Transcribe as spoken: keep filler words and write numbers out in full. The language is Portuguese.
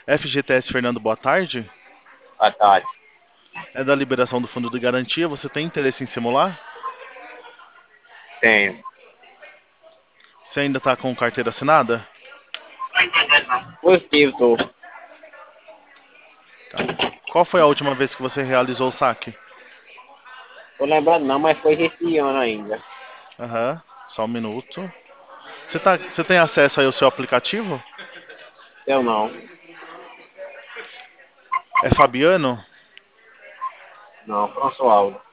F G T S Fernando, boa tarde. Boa tarde. É da liberação do fundo de garantia. Você tem interesse em simular? Tenho. Você ainda está com carteira assinada? Positivo, tô. Tá. Qual foi a última vez que você realizou o saque? Tô lembrando não, mas foi esse ano ainda. Aham, só um minuto. Você, tá, você tem acesso aí ao seu aplicativo? Eu não. É Fabiano? Não, Françoaldo.